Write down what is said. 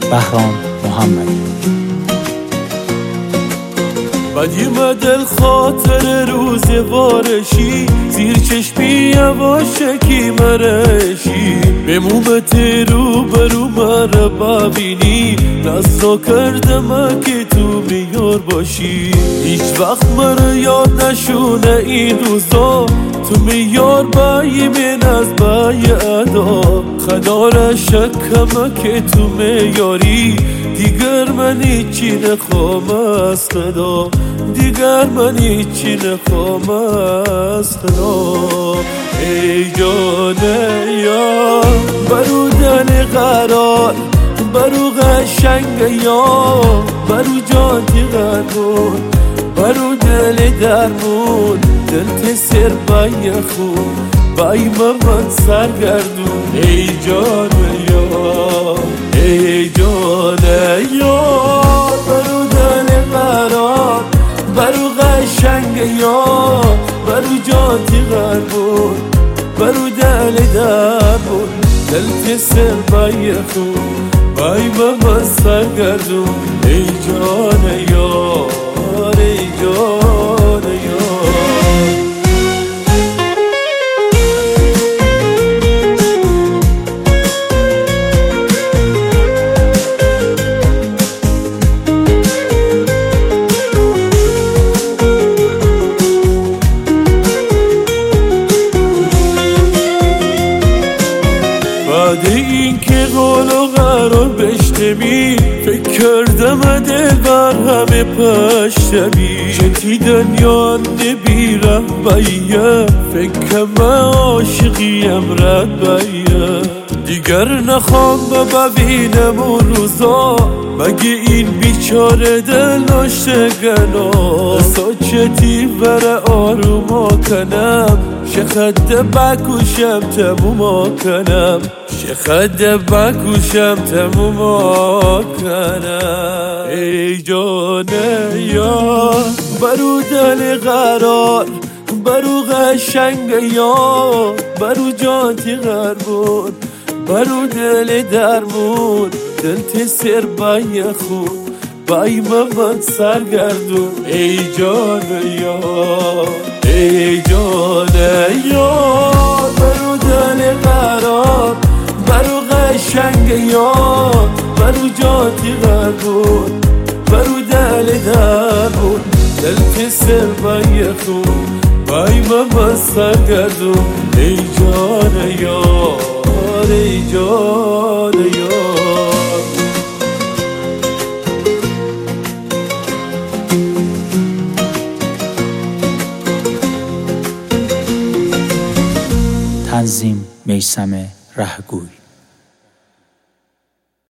بهرام محمدی. بدیم دل خاطر روز وارشی، زیر چشمی یواشکی مرشی، به مومت رو برو مره ببینی، نزا کردم که تو میار باشی. هیچ وقت مره یاد نشونه این روزا، تو میار بایی من از بایی ادا. خدار شکم که تو میاری، دیگر من هیچی نخوام از خدا، دیگر من هیچی نخوام از خدا. ای جان یار برو دل قرار، برو قشنگ یار، برو جانتی قربون، برو دل درمون، دل تسر بای خون، بای من سرگردون. ای جان یار، ای جان یار برو دل قرار، برو قشنگ یار، برو جانتی قربون، برو دل درمون، دل تسر بای خون، بای من سرگردون. ای جان یار، ای جان یار. بعد این که قول و قرار بشنوی، فکر کردم دل بر همه پشتمی، شتی دنیا نبیرم بایه، فکر من عاشقیم رد بایه. دیگر نخوام ببینم اون روزا، مگه این بیچاره دل ناشتگنا، ساچتی بر آروما کنم، شخد بکوشم تموما کنم، شخد بکوشم تموما کنم. ای جان یار برو دل قرار، برو قشنگ یار، برو جانتی قربون، برو دل درمون، دل تسر بای خون، بای من سرگردون. ای جان یار، ای جان یار برو دل قرار، برو قشنگ یار، برو جانتی قربون، برو دل درمون، دل تسر بای خون، بای من سرگردون. ای جان یار، ای جان یار. تنظیم میثم رهگوی.